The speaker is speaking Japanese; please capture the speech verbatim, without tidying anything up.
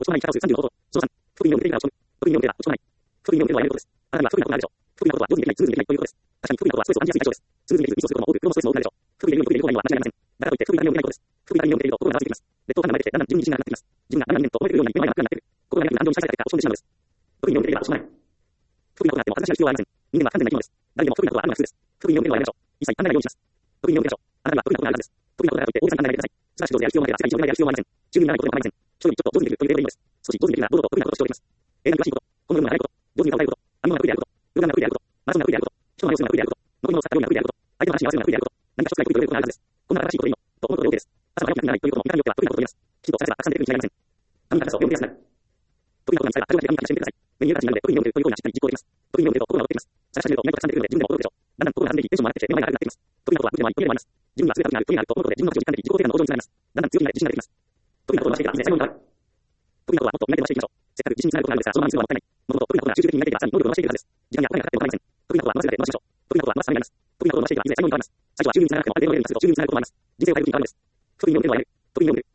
ちこまないキャラ数さんじゅうのこと。そのさん、不意に読むテレビが落ち込む。不意に読むテレビが落ち込まない。不意に読むテレビはやめることです。あなたには不意なことがあるでしょう。不意なことは上手にできない、スムーズにできないということです。確かに不意なことはストレスを感じやすい対象です。スムーズにできずミスをすることも多く、プロのストレスも多くなるでしょう。不意で読む不意で読むには間違いありません。だからといって不意に読むないことです。不意に読むテレビと心が合わせていきます。劣等感が生えてきて、だんだん自分に自信がなくなってきます。自分があんな人間と思えてくるような一点がなくなってくる。心がなく感情に支配された結果落ち込んでしまうのです。不意に読むテレビが落ち込まない。不意なことがあっても恥ずかしがる必要はありません。人間は完全な生き物です。誰でも不意なことはあるのが普通です。不意に読むテレビはやめましょう。一切考えないようにします。不意に読むテレビでしょう。あなたには不意なことがあるはずです。不意なことだからといって大げさに考えないでください。素晴らしい上手でやる必要もないが、世界一上手でやる必要もありません。十分にならないことでも構いません。一人ちょっと上手にできるというレベルでいいのです。少し上手にできるなら堂々と不意なことを主張できます。映画に詳しいこと、この部分が早いこと、上手に歌を歌えること、編み物が得意であること、ヨガが得意であること、マラソンが得意であること、人の話をするのが得意であること、飲み物を使った料理が得意であること、相手の話に合わせるのが得意であること、何か一つが得意ということがあるはずです。こんな新しいことでいいのと思うことで OK です。朝まで起きなくていいということも痛みによっては不意なことと言います。きちんと探せばたくさん出てくるに違いありません。何かを読み出すな。不意なことが見つかれば、あるわけで何かしてみてください。目に見える形になるので、不意に読むという行為がしっかり実行できます。不意に読むと心が踊ってきます。探し始めると何かたくさん出てくるので自分でも驚くでしょう。だんだん心が弾んでいき、テンションも上がってきて目の前が明るくなってきます。不意なことは無理でもあり、不意でもあります。自分には全てが得意になると思うことで自分の価値を実感でき、自己肯定感の向上につながります。だんだん強気になり自信が出てきます。不意なことを教えてから最後に変わる。不意なことはもっと磨いて回していきましょう。せっかく自信につながることがあるのですが、そのまますぐはもったいない。もともと不意なことが集中的に磨いていけば、さらに能力を伸ばしていけるはずです。時間やお金がかかっても構いません。不意なことは伸ばせるだけ伸ばしましょう。不意なことは伸ばすためになります。不意なことを伸ばしていけば、いずれ才能に変わります。最初は収入につながなくても、ある程度のレベルに達すると収入につながることもあるのです。人生を変える気になるのです。不意に読むテレビをやめる。不意に読む